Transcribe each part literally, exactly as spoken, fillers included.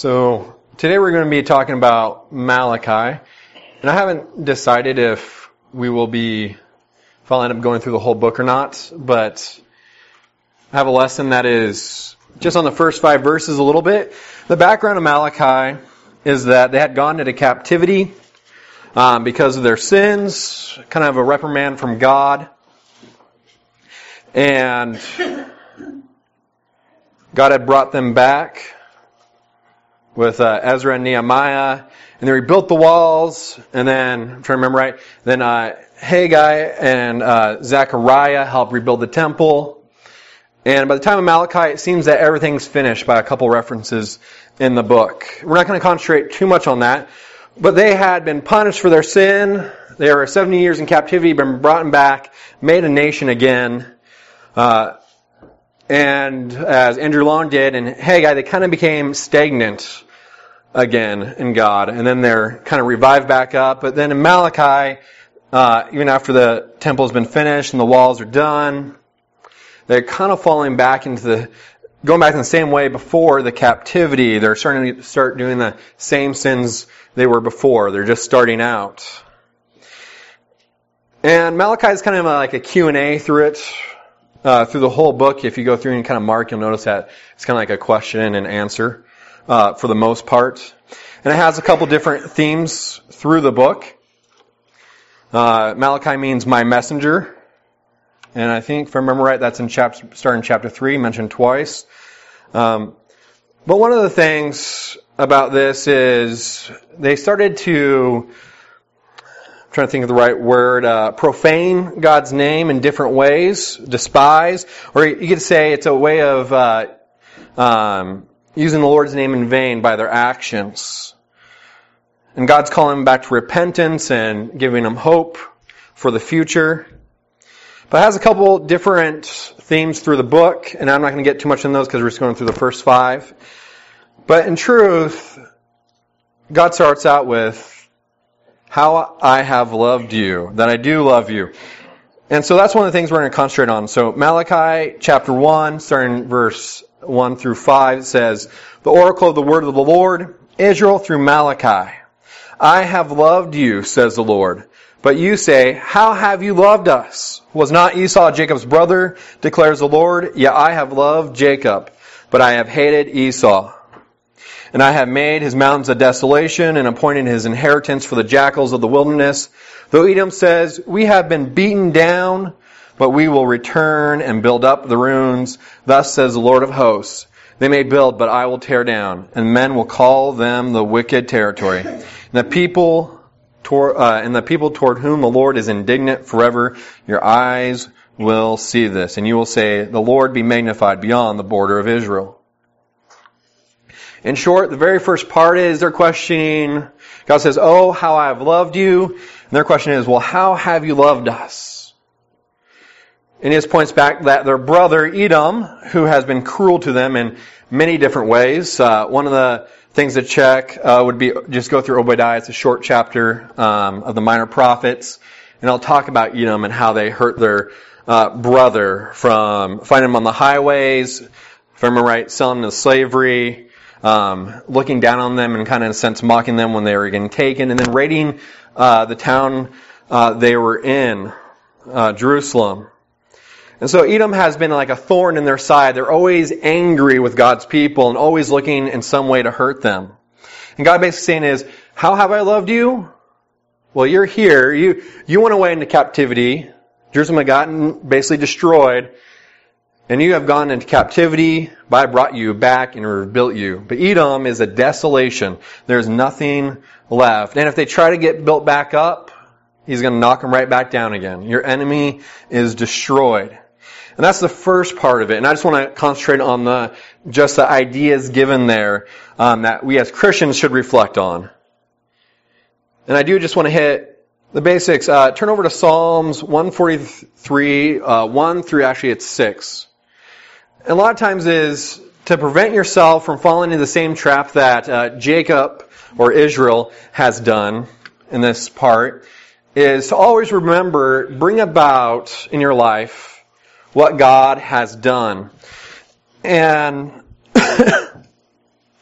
So today we're going to be talking about Malachi, and I haven't decided if we will be, if I'll end up going through the whole book or not, but I have a lesson that is just on the first five verses a little bit. The background of Malachi is that they had gone into captivity um, because of their sins, kind of a reprimand from God, and God had brought them back with uh, Ezra and Nehemiah, and they rebuilt the walls, and then, I'm trying to remember right, then uh, Haggai and uh, Zechariah helped rebuild the temple. And by the time of Malachi, it seems that everything's finished by a couple references in the book. We're not going to concentrate too much on that, but they had been punished for their sin. They were seventy years in captivity, been brought back, made a nation again. Uh, and as Andrew Long did and Haggai, they kind of became stagnant again in God. And then they're kind of revived back up. But then in Malachi, uh, even after the temple's been finished and the walls are done, they're kind of falling back into the, going back in the same way before the captivity. They're starting to start doing the same sins they were before. They're just starting out. And Malachi is kind of like a Q and A through it. Uh, through the whole book, if you go through and kind of mark, you'll notice that it's kind of like a question and answer uh, for the most part. And it has a couple different themes through the book. Uh, Malachi means my messenger. And I think, if I remember right, that's in chapter, starting in chapter three, mentioned twice. Um, but one of the things about this is they started to, I'm trying to think of the right word, uh, profane God's name in different ways, despise, or you could say it's a way of uh, um, using the Lord's name in vain by their actions. And God's calling them back to repentance and giving them hope for the future. But it has a couple different themes through the book, and I'm not going to get too much in those because we're just going through the first five. But in truth, God starts out with, how I have loved you, that I do love you. And so that's one of the things we're going to concentrate on. So Malachi chapter one, starting verse one through five, it says, the oracle of the word of the Lord, Israel through Malachi. I have loved you, says the Lord. But you say, how have you loved us? Was not Esau Jacob's brother, declares the Lord? Yet I have loved Jacob, but I have hated Esau. And I have made his mountains a desolation and appointed his inheritance for the jackals of the wilderness. Though Edom says, we have been beaten down, but we will return and build up the ruins. Thus says the Lord of hosts. They may build, but I will tear down, and men will call them the wicked territory. And the people toward, uh, and the people toward whom the Lord is indignant forever, your eyes will see this. And you will say, the Lord be magnified beyond the border of Israel. In short, the very first part is they're questioning, God says, oh, how I have loved you. And their question is, well, how have you loved us? And he just points back that their brother, Edom, who has been cruel to them in many different ways. Uh, one of the things to check uh, would be just go through Obadiah. It's a short chapter um, of the minor prophets. And I'll talk about Edom and how they hurt their uh, brother from finding him on the highways, if I remember right, selling him to slavery, Um, looking down on them and kind of in a sense mocking them when they were getting taken, and then raiding uh, the town uh, they were in, uh, Jerusalem. And so Edom has been like a thorn in their side. They're always angry with God's people and always looking in some way to hurt them. And God basically saying is, how have I loved you? Well, you're here. You you went away into captivity. Jerusalem had gotten basically destroyed. And you have gone into captivity, but I brought you back and rebuilt you. But Edom is a desolation. There's nothing left. And if they try to get built back up, he's going to knock them right back down again. Your enemy is destroyed. And that's the first part of it. And I just want to concentrate on the just the ideas given there um, that we as Christians should reflect on. And I do just want to hit the basics. Uh, turn over to Psalms one forty-three, uh, one through actually it's six. And a lot of times is to prevent yourself from falling into the same trap that uh, Jacob or Israel has done in this part, is to always remember, bring about in your life what God has done. And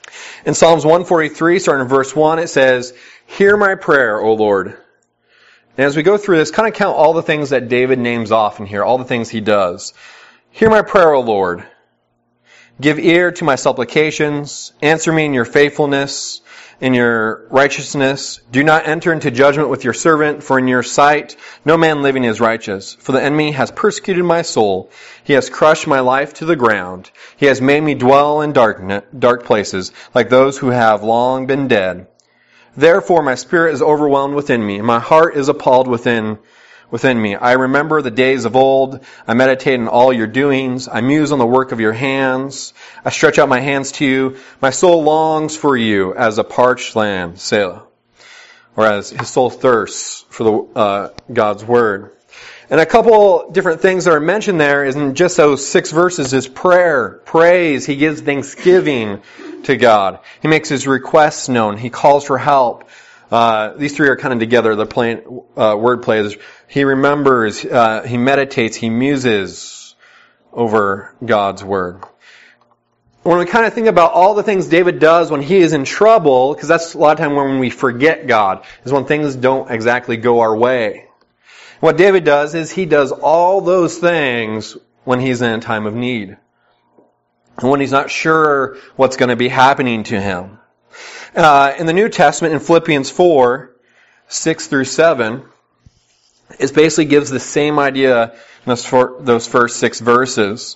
In Psalms one forty-three, starting in verse one, it says, "Hear my prayer, O Lord." And as we go through this, kind of count all the things that David names off in here, all the things he does. "Hear my prayer, O Lord. Give ear to my supplications. Answer me in your faithfulness, in your righteousness. Do not enter into judgment with your servant, for in your sight no man living is righteous. For the enemy has persecuted my soul. He has crushed my life to the ground. He has made me dwell in dark, dark places, like those who have long been dead. Therefore my spirit is overwhelmed within me, and my heart is appalled within within me. I remember the days of old. I meditate on all your doings. I muse on the work of your hands. I stretch out my hands to you. My soul longs for you as a parched land, Selah. Or as his soul thirsts for the uh, God's word. And a couple different things that are mentioned there isn't just those six verses is prayer, praise. He gives thanksgiving to God. He makes his requests known. He calls for help. Uh, these three are kind of together. They're playing uh, word plays. He remembers, uh, he meditates, he muses over God's word. When we kind of think about all the things David does when he is in trouble, because that's a lot of time when we forget God, is when things don't exactly go our way. What David does is he does all those things when he's in a time of need. And when he's not sure what's going to be happening to him. Uh, in the New Testament, in Philippians four, six through seven, it basically gives the same idea in those, four, those first six verses.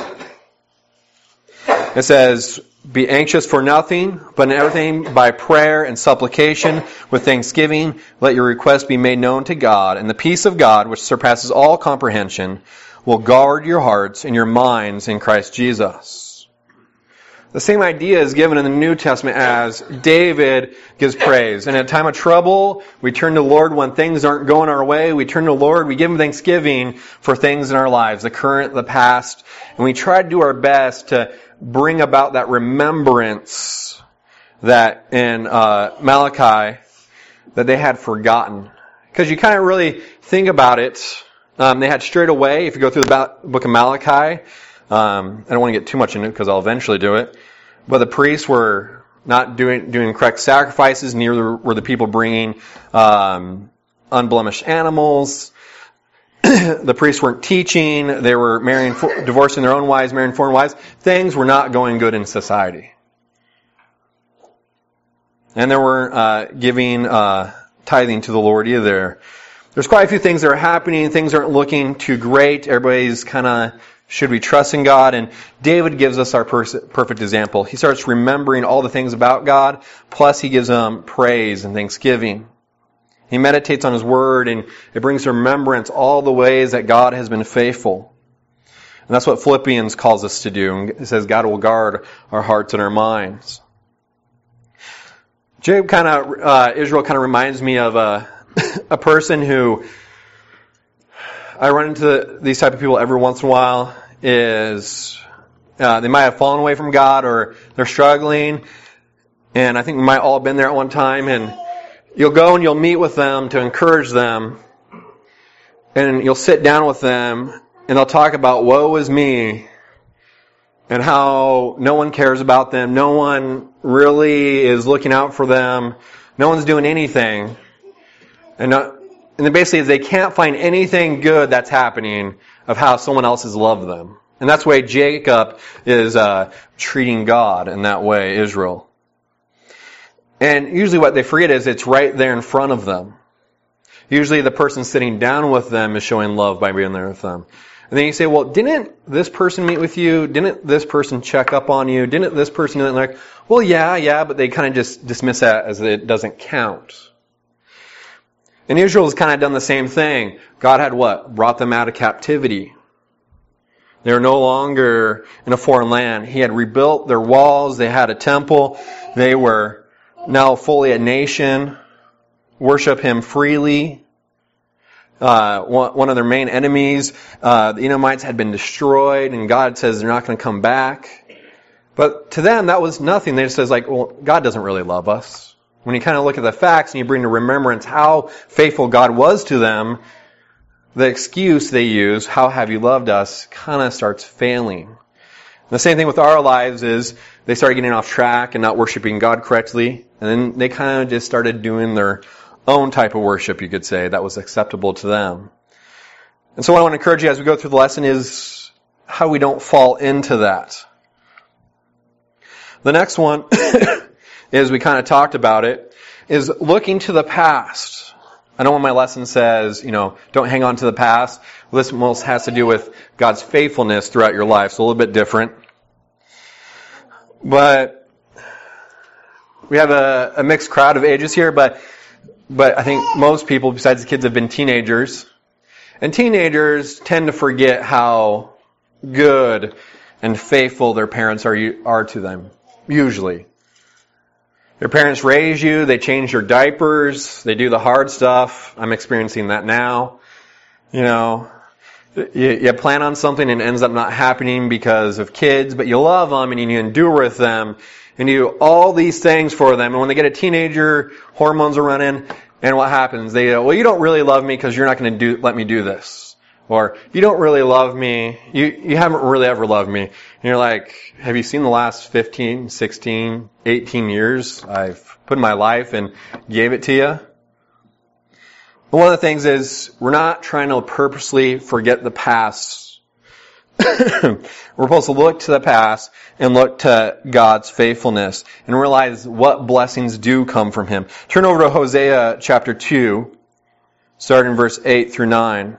It says, "Be anxious for nothing, but in everything by prayer and supplication with thanksgiving, let your requests be made known to God, and the peace of God, which surpasses all comprehension, will guard your hearts and your minds in Christ Jesus." The same idea is given in the New Testament as David gives praise. And in a time of trouble, we turn to the Lord when things aren't going our way. We turn to the Lord, we give Him thanksgiving for things in our lives, the current, the past. And we try to do our best to bring about that remembrance that in uh, Malachi, that they had forgotten. Because you kind of really think about it. Um, they had strayed away. If you go through the book of Malachi, Um, I don't want to get too much into it because I'll eventually do it. But the priests were not doing doing correct sacrifices. Neither were the people bringing um, unblemished animals. The priests weren't teaching. They were marrying, divorcing their own wives, marrying foreign wives. Things were not going good in society. And they weren't uh, giving uh, tithing to the Lord either. There's quite a few things that are happening. Things aren't looking too great. Everybody's kind of, should we trust in God? And David gives us our pers- perfect example. He starts remembering all the things about God, plus he gives them praise and thanksgiving. He meditates on His Word, and it brings to remembrance all the ways that God has been faithful. And that's what Philippians calls us to do. It says God will guard our hearts and our minds. Jacob kind of, uh, Israel kind of reminds me of a, a person who, I run into these type of people every once in a while, is uh, they might have fallen away from God or they're struggling. And I think we might all have been there at one time. And you'll go and you'll meet with them to encourage them. And you'll sit down with them and they'll talk about woe is me and how no one cares about them. No one really is looking out for them. No one's doing anything. And, not, and then basically they can't find anything good that's happening of how someone else has loved them. And that's the way Jacob is uh, treating God in that way, Israel. And usually what they forget is it's right there in front of them. Usually the person sitting down with them is showing love by being there with them. And then you say, well, didn't this person meet with you? Didn't this person check up on you? Didn't this person do that? Like, well, yeah, yeah, but they kind of just dismiss that as it doesn't count. And Israel has kind of done the same thing. God had what? Brought them out of captivity. They were no longer in a foreign land. He had rebuilt their walls. They had a temple. They were now fully a nation. Worship Him freely. Uh, one, one of their main enemies, uh, the Edomites, had been destroyed, and God says they're not going to come back. But to them, that was nothing. They just says like, well, God doesn't really love us. When you kind of look at the facts and you bring to remembrance how faithful God was to them, the excuse they use, how have you loved us, kind of starts failing. And the same thing with our lives is they started getting off track and not worshiping God correctly. And then they kind of just started doing their own type of worship, you could say, that was acceptable to them. And so what I want to encourage you as we go through the lesson is how we don't fall into that. The next one is, we kind of talked about it, is looking to the past. I know when my lesson says, you know, don't hang on to the past. Well, this most has to do with God's faithfulness throughout your life. So a little bit different. But we have a, a mixed crowd of ages here, but but I think most people, besides the kids, have been teenagers. And teenagers tend to forget how good and faithful their parents are are to them, usually. Your parents raise you, they change your diapers, they do the hard stuff. I'm experiencing that now. You know, you, you plan on something and it ends up not happening because of kids, but you love them and you endure with them and you do all these things for them. And when they get a teenager, hormones are running, and what happens? They go, well, you don't really love me because you're not going to do let me do this. Or, you don't really love me. You you haven't really ever loved me. And you're like, have you seen the last fifteen, sixteen, eighteen years I've put in my life and gave it to you? But one of the things is, we're not trying to purposely forget the past. We're supposed to look to the past and look to God's faithfulness and realize what blessings do come from Him. Turn over to Hosea chapter two, starting in verse eight through nine.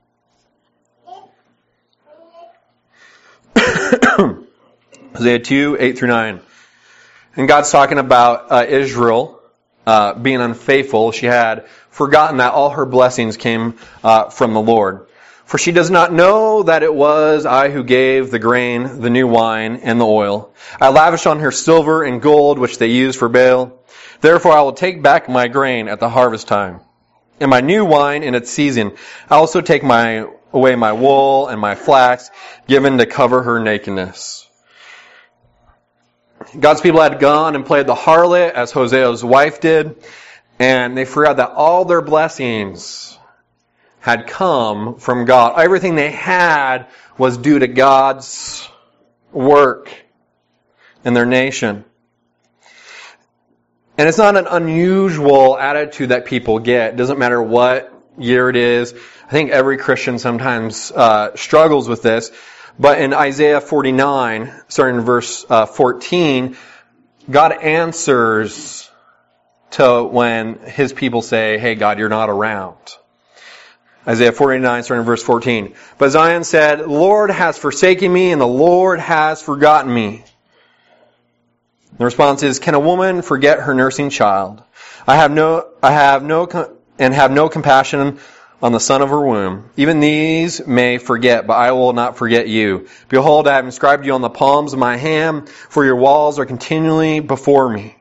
Hosea two, eight through nine. And God's talking about uh, Israel uh, being unfaithful. She had forgotten that all her blessings came uh, from the Lord. For she does not know that it was I who gave the grain, the new wine, and the oil. I lavished on her silver and gold, which they used for Baal. Therefore I will take back my grain at the harvest time, and my new wine in its season. I also take my away my wool and my flax, given to cover her nakedness. God's people had gone and played the harlot, as Hosea's wife did, and they forgot that all their blessings had come from God. Everything they had was due to God's work in their nation. And it's not an unusual attitude that people get. It doesn't matter what year it is. I think every Christian sometimes uh, struggles with this. But in Isaiah forty-nine, starting in verse uh, fourteen, God answers to when His people say, hey, God, you're not around. Isaiah forty-nine, starting in verse fourteen. But Zion said, the Lord has forsaken me, and the Lord has forgotten me. The response is, can a woman forget her nursing child? I have no, I have no, and have no compassion on the son of her womb. Even these may forget, but I will not forget you. Behold, I have inscribed you on the palms of my hand, for your walls are continually before me.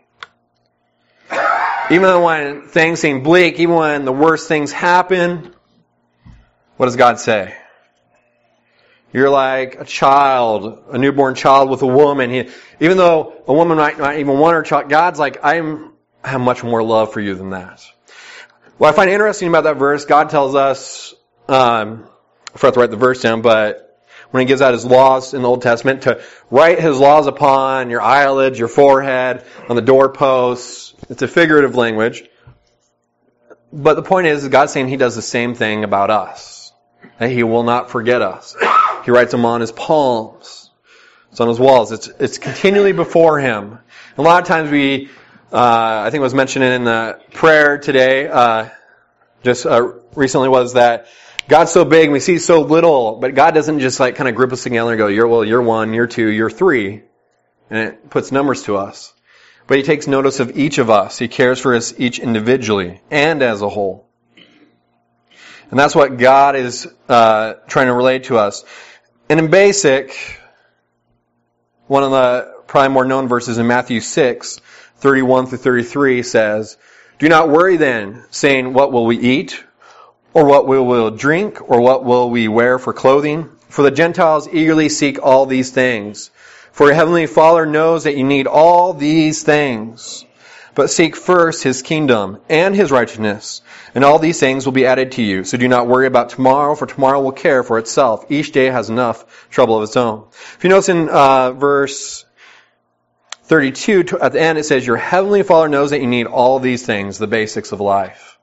Even when things seem bleak, even when the worst things happen, what does God say? You're like a child, a newborn child with a woman. He, even though a woman might not even want her child, God's like, I'm, I have much more love for you than that. What I find interesting about that verse, God tells us, um, I forgot to write the verse down, but when He gives out His laws in the Old Testament, to write His laws upon your eyelids, your forehead, on the doorposts. It's a figurative language. But the point is, God's saying He does the same thing about us. That He will not forget us. He writes them on His palms. It's on His walls. It's, it's continually before Him. A lot of times we, Uh, I think it was mentioned in the prayer today, uh, just uh, recently, was that God's so big and we see so little, but God doesn't just like kind of group us together and go, you're, well, you're one, you're two, you're three. And it puts numbers to us. But He takes notice of each of us. He cares for us each individually and as a whole. And that's what God is uh, trying to relate to us. And in basic, one of the probably more known verses in Matthew six, thirty-one through thirty-three says, do not worry then, saying, what will we eat? Or what will we drink? Or what will we wear for clothing? For the Gentiles eagerly seek all these things. For your heavenly Father knows that you need all these things. But seek first His kingdom and His righteousness, and all these things will be added to you. So do not worry about tomorrow, for tomorrow will care for itself. Each day has enough trouble of its own. If you notice in uh, verse thirty-two, at the end it says, your heavenly Father knows that you need all these things, the basics of life.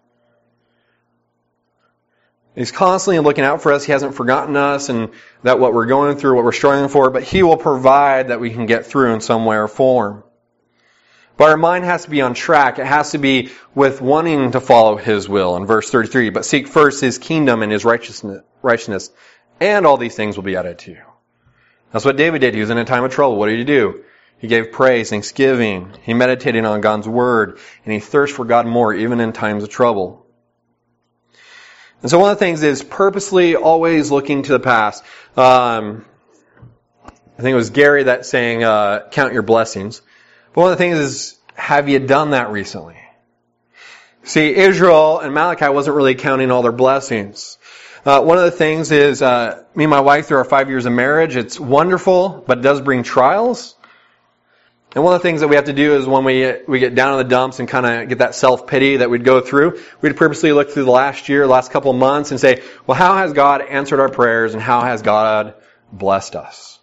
He's constantly looking out for us. He hasn't forgotten us and that what we're going through, what we're struggling for, but He will provide that we can get through in some way or form. But our mind has to be on track. It has to be with wanting to follow His will in verse thirty-three. But seek first His kingdom and His righteousness, righteousness, and all these things will be added to you. That's what David did. He was in a time of trouble. What did he do? He gave praise, thanksgiving. He meditated on God's word, and he thirsted for God more, even in times of trouble. And so one of the things is purposely always looking to the past. Um, I think it was Gary that saying, uh, count your blessings. But one of the things is, have you done that recently? See, Israel and Malachi wasn't really counting all their blessings. Uh, one of the things is, uh, me and my wife, through our five years of marriage, it's wonderful, but it does bring trials. And one of the things that we have to do is when we we get down in the dumps and kind of get that self-pity that we'd go through, we'd purposely look through the last year, last couple of months and say, well, how has God answered our prayers and how has God blessed us?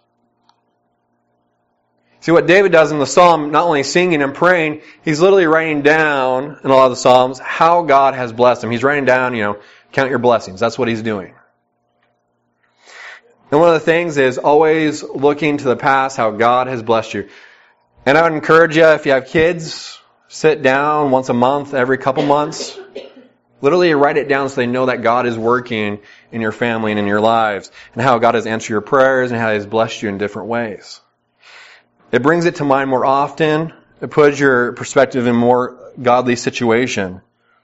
See, what David does in the Psalm, not only singing and praying, he's literally writing down in a lot of the Psalms how God has blessed him. He's writing down, you know, count your blessings. That's what he's doing. And one of the things is always looking to the past, how God has blessed you. And I would encourage you, if you have kids, sit down once a month, every couple months. Literally write it down so they know that God is working in your family and in your lives, and how God has answered your prayers and how He has blessed you in different ways. It brings it to mind more often. It puts your perspective in a more godly situation.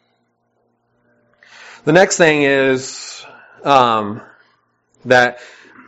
The next thing is um, that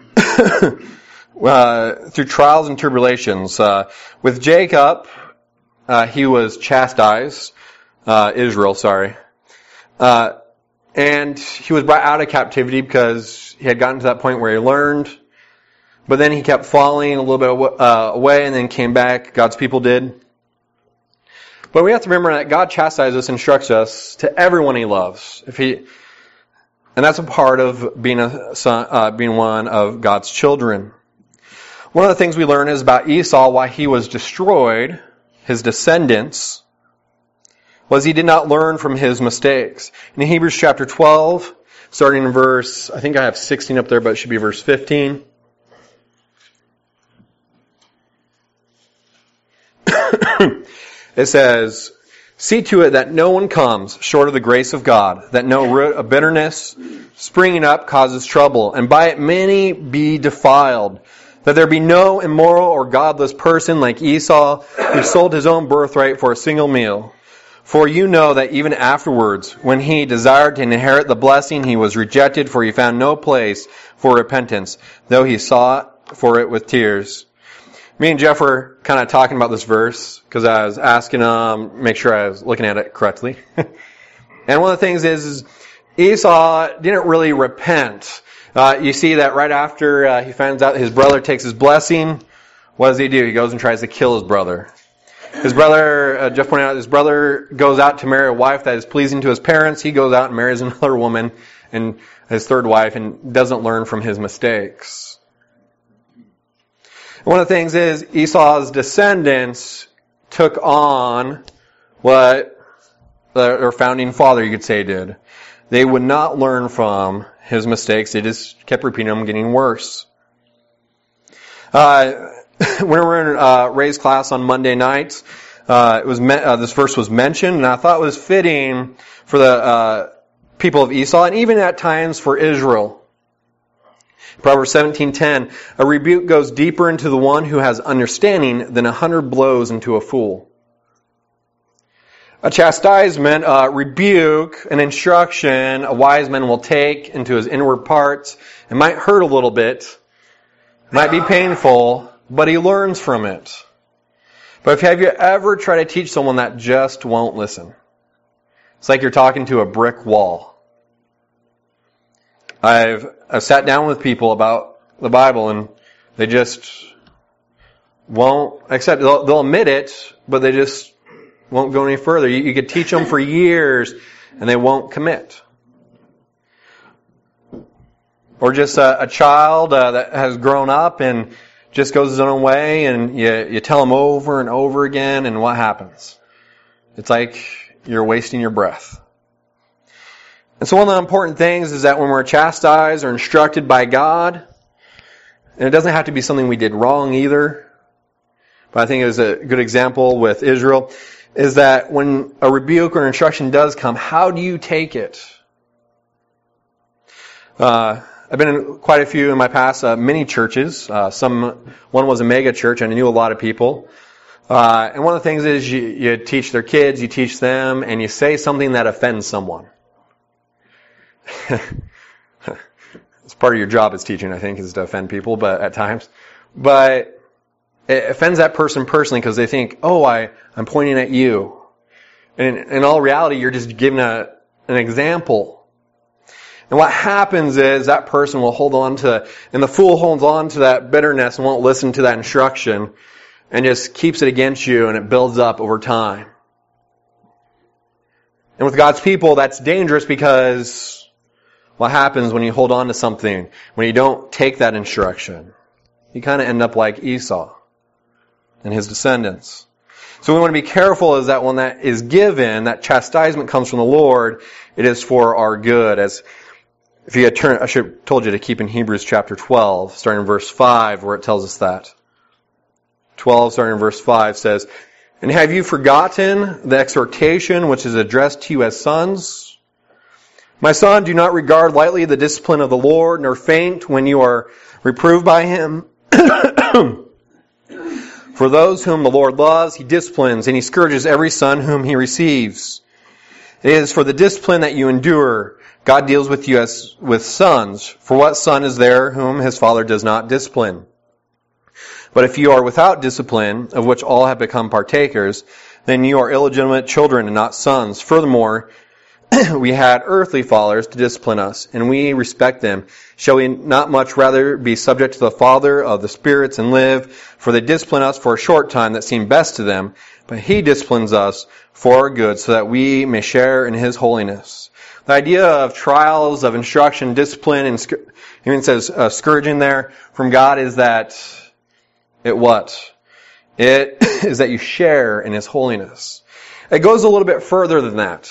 Uh, through trials and tribulations. Uh, with Jacob, uh, he was chastised, uh, Israel, sorry. Uh, and he was brought out of captivity because he had gotten to that point where he learned. But then he kept falling a little bit uh, away and then came back. God's people did. But we have to remember that God chastises us, instructs us to everyone He loves. If He, and that's a part of being a son, uh, being one of God's children. One of the things we learn is about Esau, why he was destroyed, his descendants, was he did not learn from his mistakes. In Hebrews chapter twelve, starting in verse, I think I have sixteen up there, but it should be verse fifteen. It says, see to it that no one comes short of the grace of God, that no root of bitterness springing up causes trouble, and by it many be defiled. That there be no immoral or godless person like Esau, who sold his own birthright for a single meal. For you know that even afterwards, when he desired to inherit the blessing, he was rejected, for he found no place for repentance, though he sought for it with tears. Me and Jeff were kind of talking about this verse, because I was asking him, um, make sure I was looking at it correctly. And one of the things is, is Esau didn't really repent. Uh, you see that right after uh, he finds out his brother takes his blessing, what does he do? He goes and tries to kill his brother. His brother, uh, Jeff pointed out, his brother goes out to marry a wife that is pleasing to his parents. He goes out and marries another woman, and his third wife, and doesn't learn from his mistakes. And one of the things is Esau's descendants took on what their founding father, you could say, did. They would not learn from his mistakes. They just kept repeating them, getting worse. Uh, when we were in uh, Ray's class on Monday nights, uh, it was me- uh, this verse was mentioned, and I thought it was fitting for the uh, people of Esau, and even at times for Israel. Proverbs seventeen ten, a rebuke goes deeper into the one who has understanding than a hundred blows into a fool. A chastisement, a rebuke, an instruction, a wise man will take into his inward parts. It might hurt a little bit, it might be painful, but he learns from it. But if have you ever tried to teach someone that just won't listen? It's like you're talking to a brick wall. I've, I've sat down with people about the Bible and they just won't accept it. They'll, they'll admit it, but they just won't go any further. You, you could teach them for years and they won't commit. Or just a, a child uh, that has grown up and just goes his own way, and you, you tell him over and over again, and what happens? It's like you're wasting your breath. And so one of the important things is that when we're chastised or instructed by God, and it doesn't have to be something we did wrong either, but I think it was a good example with Israel, is that when a rebuke or instruction does come, how do you take it? Uh, I've been in quite a few in my past, uh, many churches. Uh, some, one was a mega church, and I knew a lot of people. Uh, and one of the things is you, you teach their kids, you teach them, and you say something that offends someone. It's part of your job as teaching, I think, is to offend people, but at times. But it offends that person personally because they think, oh, I, I'm pointing at you. And in all reality, you're just giving a, an example. And what happens is that person will hold on to, and the fool holds on to that bitterness and won't listen to that instruction and just keeps it against you, and it builds up over time. And with God's people, that's dangerous because what happens when you hold on to something, when you don't take that instruction? You kind of end up like Esau and his descendants. So we want to be careful is that when that is given, that chastisement comes from the Lord, it is for our good. As if you had turned, I should have told you to keep in Hebrews chapter twelve, starting in verse five, where it tells us that. twelve, starting in verse five, says, "And have you forgotten the exhortation which is addressed to you as sons? My son, do not regard lightly the discipline of the Lord, nor faint when you are reproved by Him. For those whom the Lord loves, He disciplines, and He scourges every son whom He receives. It is for the discipline that you endure. God deals with you as with sons. For what son is there whom his father does not discipline? But if you are without discipline, of which all have become partakers, then you are illegitimate children and not sons. Furthermore, we had earthly fathers to discipline us, and we respect them. Shall we not much rather be subject to the Father of the spirits and live? For they discipline us for a short time that seemed best to them, but He disciplines us for our good, so that we may share in His holiness." The idea of trials, of instruction, discipline, and sc- even says uh, scourging there from God is that it what? It is that you share in His holiness. It goes a little bit further than that.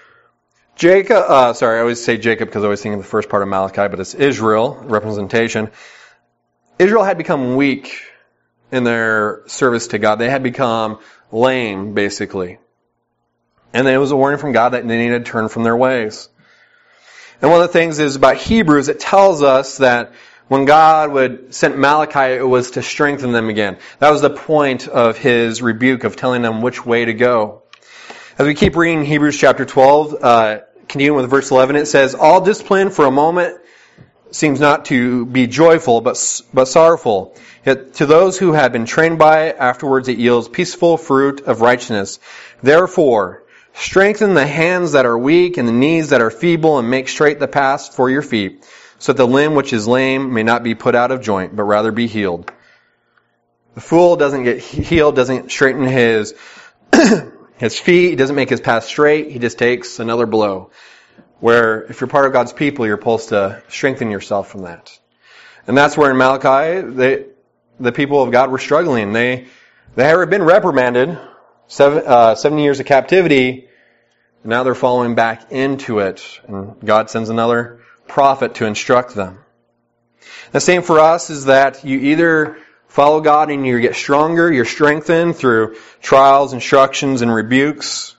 Jacob, uh, sorry, I always say Jacob because I always think of the first part of Malachi, but it's Israel, representation. Israel had become weak in their service to God. They had become lame, basically. And then it was a warning from God that they needed to turn from their ways. And one of the things is about Hebrews, it tells us that when God would send Malachi, it was to strengthen them again. That was the point of His rebuke, of telling them which way to go. As we keep reading Hebrews chapter twelve, uh, continuing with verse eleven, it says, "All discipline for a moment seems not to be joyful, but but sorrowful. Yet to those who have been trained by it, afterwards it yields peaceful fruit of righteousness. Therefore, strengthen the hands that are weak and the knees that are feeble, and make straight the paths for your feet, so that the limb which is lame may not be put out of joint, but rather be healed." The fool doesn't get healed, doesn't straighten his his feet, he doesn't make his path straight, he just takes another blow. Where if you're part of God's people, you're supposed to strengthen yourself from that. And that's where in Malachi, they, the people of God were struggling. They they had been reprimanded, seven, uh, seventy years of captivity, and now they're falling back into it. And God sends another prophet to instruct them. The same for us is that you either follow God and you get stronger, you're strengthened through trials, instructions, and rebukes,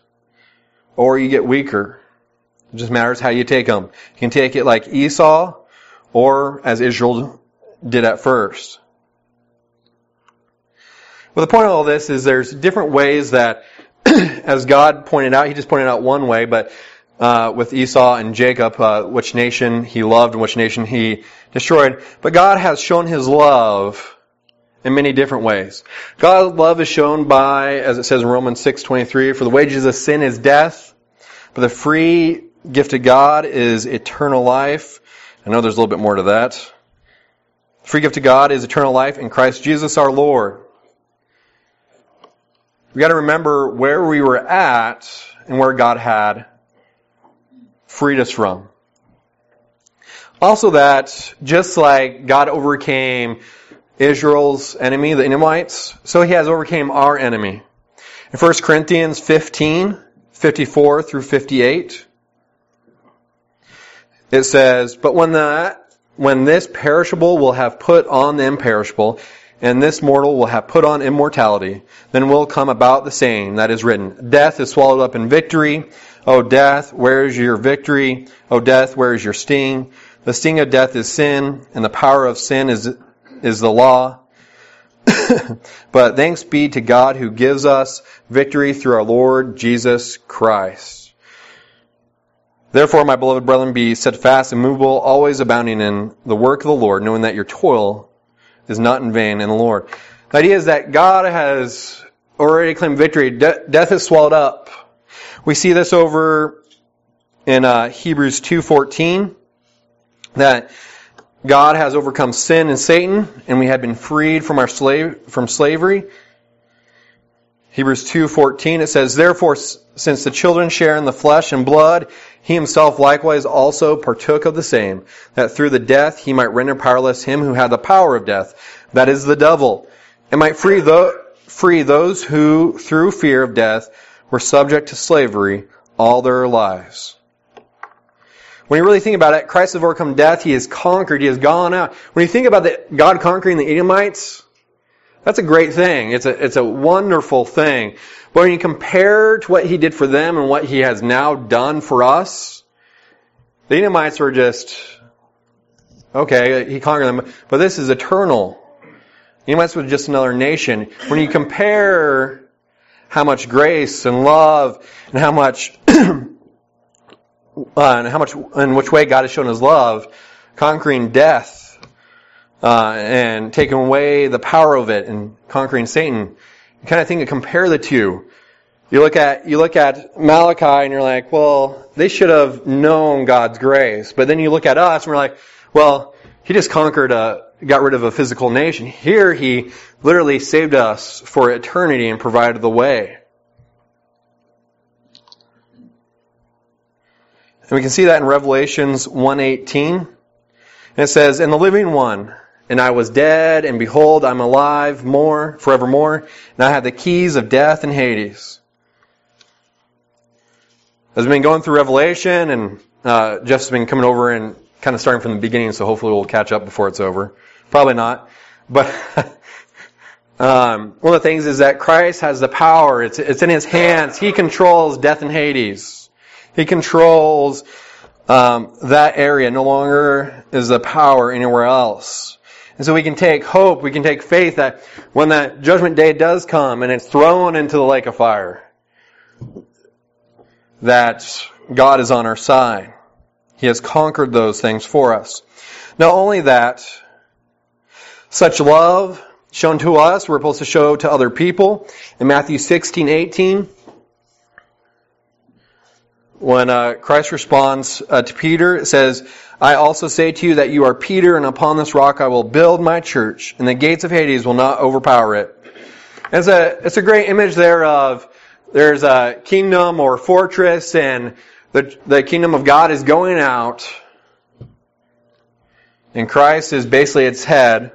or you get weaker. It just matters how you take them. You can take it like Esau, or as Israel did at first. Well, the point of all this is there's different ways that, as God pointed out, He just pointed out one way, but uh, with Esau and Jacob, uh, which nation He loved and which nation He destroyed. But God has shown His love in many different ways. God's love is shown by, as it says in Romans six twenty-three, "For the wages of sin is death, but the free gift of God is eternal life." I know there's a little bit more to that. The free gift of God is eternal life in Christ Jesus our Lord. We got to remember where we were at and where God had freed us from. Also that, just like God overcame Israel's enemy, the Edomites, so he has overcame our enemy. In First Corinthians fifteen, fifty-four through fifty-eight, it says, But when the when this perishable will have put on the imperishable, and this mortal will have put on immortality, then will come about the saying that is written, Death is swallowed up in victory. O death, where is your victory? O death, where is your sting? The sting of death is sin, and the power of sin is is the law. But thanks be to God who gives us victory through our Lord Jesus Christ. Therefore, my beloved brethren, be steadfast and immovable, always abounding in the work of the Lord, knowing that your toil is not in vain in the Lord. The idea is that God has already claimed victory. De- death is swallowed up. We see this over in uh, Hebrews two fourteen, that God has overcome sin and Satan, and we have been freed from our slave from slavery. Hebrews two fourteen, it says, Therefore, since the children share in the flesh and blood, he himself likewise also partook of the same, that through the death he might render powerless him who had the power of death, that is the devil, and might free, tho- free those who, through fear of death, were subject to slavery all their lives. When you really think about it, Christ has overcome death. He has conquered. He has gone out. When you think about the, God conquering the Edomites, that's a great thing. It's a, it's a wonderful thing. But when you compare to what he did for them and what he has now done for us, the Edomites were just, okay, he conquered them, but this is eternal. The Edomites were just another nation. When you compare how much grace and love and how much Uh, and how much, in which way God has shown His love, conquering death uh, and taking away the power of it, and conquering Satan. You kind of think to compare the two. You look at you look at Malachi, and you're like, well, they should have known God's grace. But then you look at us, and we're like, well, He just conquered a, got rid of a physical nation. Here, He literally saved us for eternity and provided the way. And we can see that in Revelations one eighteen. And it says, And the living one, and I was dead, and behold, I'm alive more, forevermore, and I have the keys of death and Hades. As we've been going through Revelation, and uh, Jeff's been coming over and kind of starting from the beginning, so hopefully we'll catch up before it's over. Probably not. But um, one of the things is that Christ has the power. It's, it's in His hands. He controls death and Hades. He controls um, that area. No longer is the power anywhere else. And so we can take hope, we can take faith that when that judgment day does come and it's thrown into the lake of fire, that God is on our side. He has conquered those things for us. Not only that, such love shown to us, we're supposed to show to other people. In Matthew sixteen eighteen, when uh, Christ responds uh, to Peter, it says, I also say to you that you are Peter, and upon this rock I will build my church, and the gates of Hades will not overpower it. It's a, it's a great image there of there's a kingdom or fortress, and the, the kingdom of God is going out, and Christ is basically its head,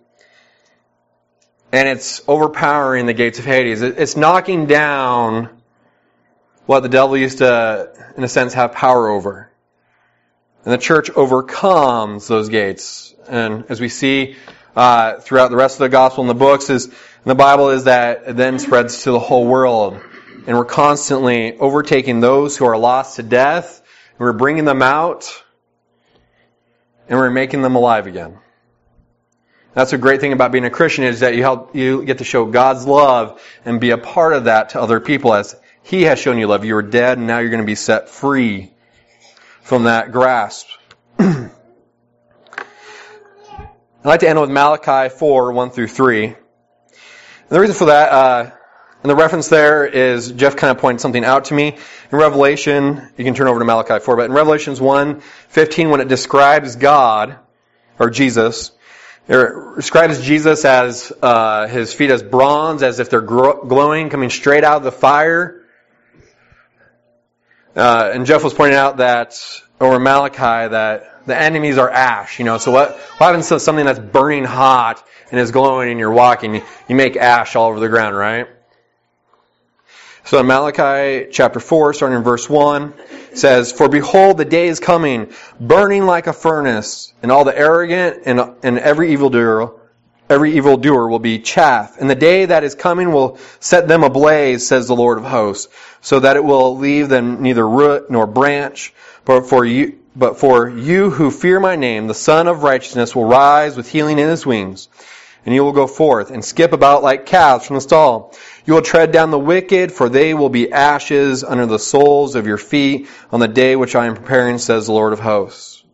and it's overpowering the gates of Hades. It's knocking down what the devil used to, in a sense, have power over. And the church overcomes those gates. And as we see uh, throughout the rest of the gospel and the books, is in the Bible, is that it then spreads to the whole world. And we're constantly overtaking those who are lost to death, and we're bringing them out, and we're making them alive again. That's a great thing about being a Christian, is that you help you get to show God's love and be a part of that to other people as He has shown you love. You were dead, and now you're going to be set free from that grasp. I'd like to end with Malachi four, one through three. And the reason for that, uh, and the reference there is, Jeff kind of pointed something out to me. In Revelation, you can turn over to Malachi four, but in Revelations one fifteen, when it describes God, or Jesus, it describes Jesus as uh, His feet as bronze, as if they're glowing, coming straight out of the fire. Uh, and Jeff was pointing out that, or Malachi that the enemies are ash. You know, so what, what happens to something that's burning hot and is glowing and you're walking? You make ash all over the ground, right? So in Malachi chapter four, starting in verse one, it says, "For behold, the day is coming, burning like a furnace, and all the arrogant and, and every evildoer, every evildoer will be chaff. And the day that is coming will set them ablaze, says the Lord of hosts, so that it will leave them neither root nor branch. But for you, but for you who fear my name, the Son of Righteousness will rise with healing in his wings. And you will go forth and skip about like calves from the stall. You will tread down the wicked, for they will be ashes under the soles of your feet on the day which I am preparing, says the Lord of hosts."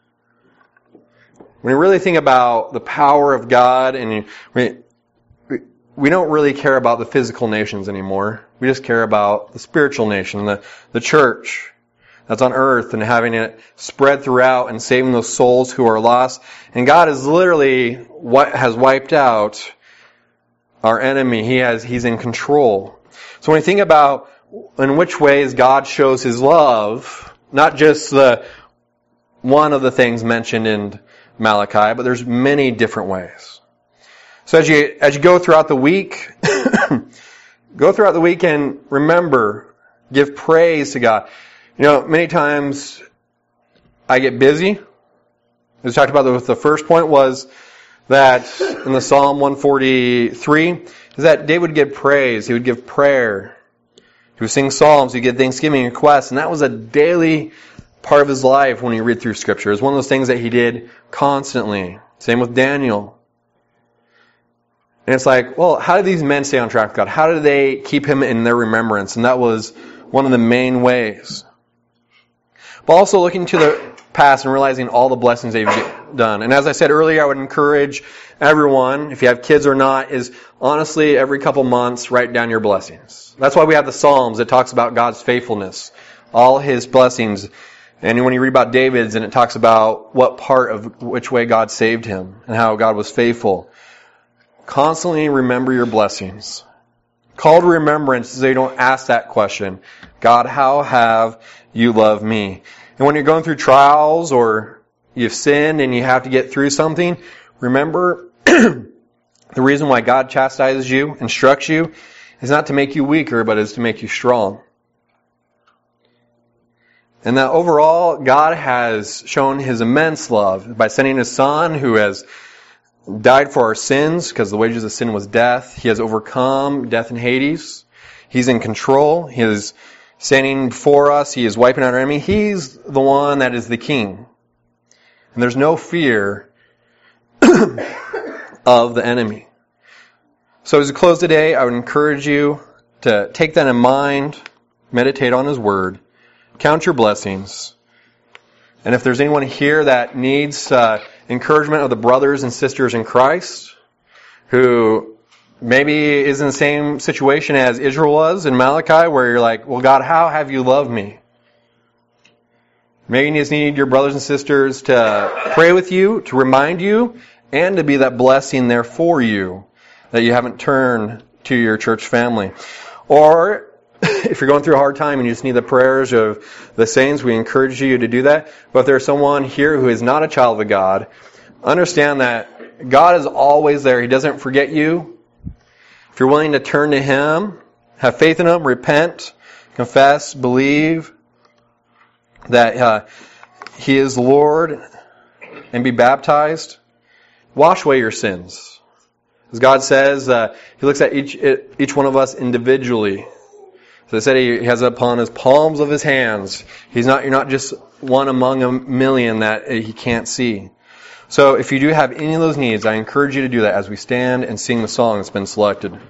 When you really think about the power of God, and we, we don't really care about the physical nations anymore. We just care about the spiritual nation, the, the church that's on earth, and having it spread throughout and saving those souls who are lost. And God is literally what has wiped out our enemy. He has, He's in control. So when you think about in which ways God shows His love, not just the one of the things mentioned in Malachi, but there's many different ways. So as you as you go throughout the week, go throughout the week and remember, give praise to God. You know, many times I get busy. As we talked about, the, the first point was that in the Psalm one forty-three, is that David would give praise, he would give prayer, he would sing psalms, he'd give thanksgiving requests, and that was a daily part of his life when you read through Scripture. It was one of those things that he did constantly. Same with Daniel. And it's like, well, how did these men stay on track with God? How did they keep Him in their remembrance? And that was one of the main ways. But also looking to the past and realizing all the blessings they've done. And as I said earlier, I would encourage everyone, if you have kids or not, is honestly every couple months write down your blessings. That's why we have the Psalms. It talks about God's faithfulness, all His blessings. And when you read about David's, and it talks about what part of which way God saved him and how God was faithful. Constantly remember your blessings. Call to remembrance so you don't ask that question. God, how have you loved me? And when you're going through trials or you've sinned and you have to get through something, remember the reason why God chastises you, instructs you, is not to make you weaker, but is to make you strong. And that overall, God has shown His immense love by sending His Son, who has died for our sins, because the wages of sin was death. He has overcome death and Hades. He's in control. He is standing before us. He is wiping out our enemy. He's the one that is the King. And there's no fear of the enemy. So as we close today, I would encourage you to take that in mind, meditate on His Word, count your blessings. And if there's anyone here that needs uh, encouragement of the brothers and sisters in Christ, who maybe is in the same situation as Israel was in Malachi, where you're like, well, God, how have you loved me? Maybe you just need your brothers and sisters to pray with you, to remind you, and to be that blessing there for you, that you haven't turned to your church family. Or if you're going through a hard time and you just need the prayers of the saints, we encourage you to do that. But if there's someone here who is not a child of God, understand that God is always there. He doesn't forget you. If you're willing to turn to Him, have faith in Him, repent, confess, believe that uh, He is Lord, and be baptized, wash away your sins. As God says, uh, He looks at each each one of us individually. So they said He has it upon His palms of His hands. He's not, you're not just one among a million that He can't see. So if you do have any of those needs, I encourage you to do that as we stand and sing the song that's been selected.